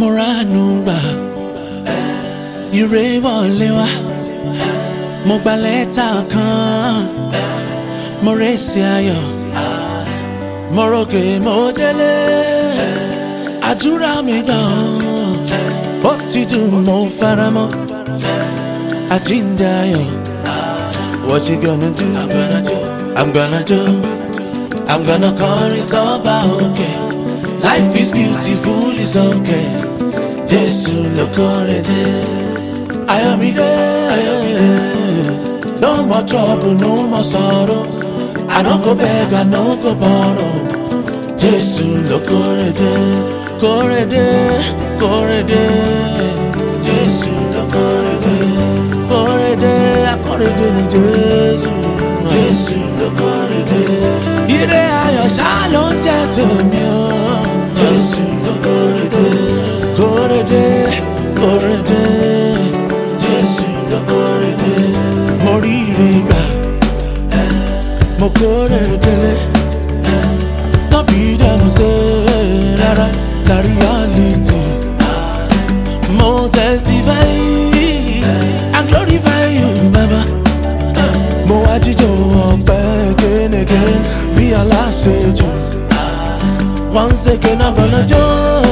mo ránu gbà ire wọlé wá mo gba lẹ́tà kan mo rèsì ayọ̀ mo ròkè mo délé àdúrà mi gbà ó ti dùn mo faramọ́ àjíǹde ayọ̀. What you gonna do? I'm gonna do. I'm gonna do. I'm gonna call it's over, okay. Life is beautiful, it's okay. Jesu lo korede. I am there. No more trouble, no more sorrow. I no go beg, I no go borrow. Jesu lo korede. Korede, korede. Jesu lo korede. Korede, korede ni Jesu. Jesu lo korede. Ire ayọ̀ ṣá ló ń jẹ́ tèmi o. Jesu lo korede. Korede, korede. Jesu lo korede. Mo rí ire gbà, mo korede lé. No be dem say rárá, na reality. Mo testify, I glorify you, Baba. Mo wá jíjọ ọpẹ́ again again bí aláṣejù. Once again I'm gonna do.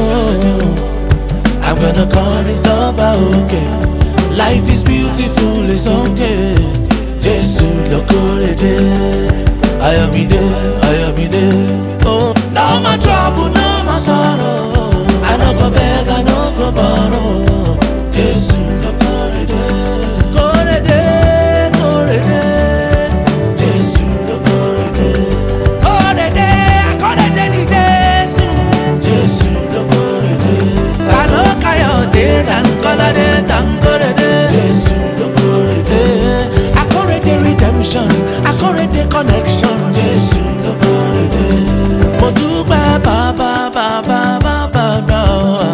I'm gonna call this over, okay. Life is beautiful, it's okay. Jesu lo korede. I am there. Oh, no more trouble, no more sorrow. I no go beg, I no go borrow. Jesu lo korede. Korede, korede. Jesu lo korede. Korede, korede ni Jesu. Jesu lo korede. Talo kayode tan kolade tan korede. Jesu lo korede. Akorede redemption, akorede connection. Jesu lo korede. Mo dúpẹ́ bàbá bàbá bàbá bàbá.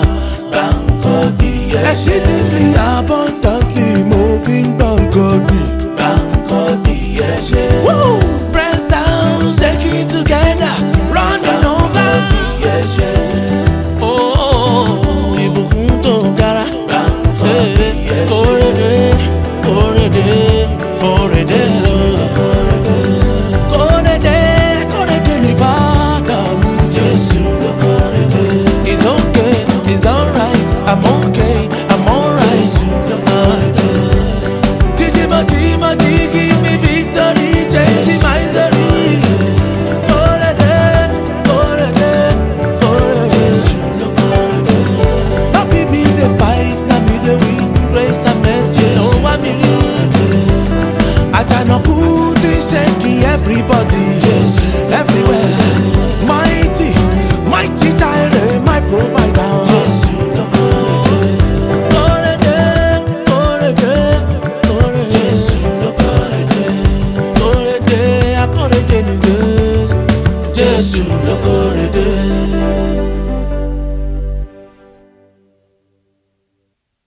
Exceedingly abundantly moving Bankodi. Bankodi, yes. Woo! Press down, shake it together, running over. Yes. Oh, ìbùkún tó gara. Bankodi, yes. Korede, korede, korede.